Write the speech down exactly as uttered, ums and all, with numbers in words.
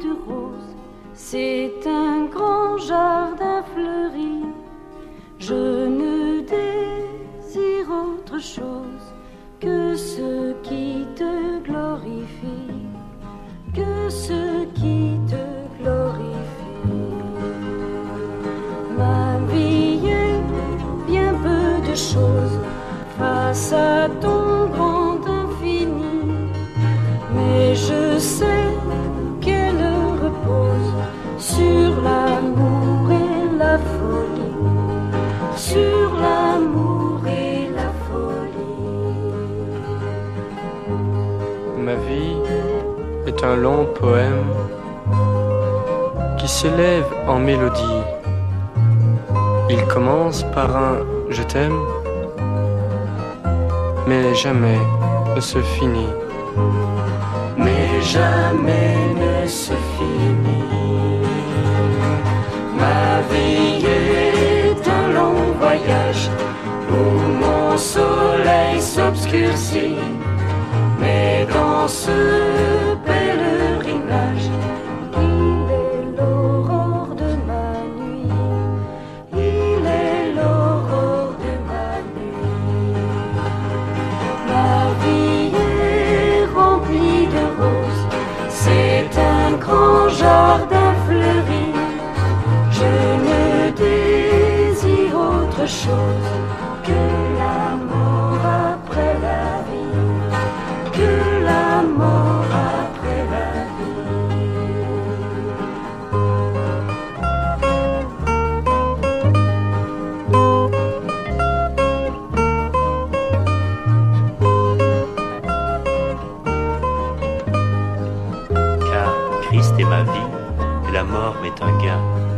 de roses. C'est un grand jardin fleuri. Je ne désire autre chose que ce qui te glorifie, que ce qui te glorifie. Ma vie est bien peu de choses face à ton grand infini, mais je sais qu'elle repose sur l'amour et la folie, sur l'amour et la folie. Ma vie est un long poème qui s'élève en mélodie. Il commence par un « je t'aime », mais jamais ne se finit. Mais jamais ne se finit. Ma vie est un long voyage où mon soleil s'obscurcit, mais dans ce pèlerinage, il est l'aurore de ma nuit, il est l'aurore de ma nuit. Ma vie est remplie de roses, c'est un grand jardin fleuri. Je ne désire autre chose que la mort après la vie, que la mort après la Car Christ est ma vie, et la mort m'est un gain.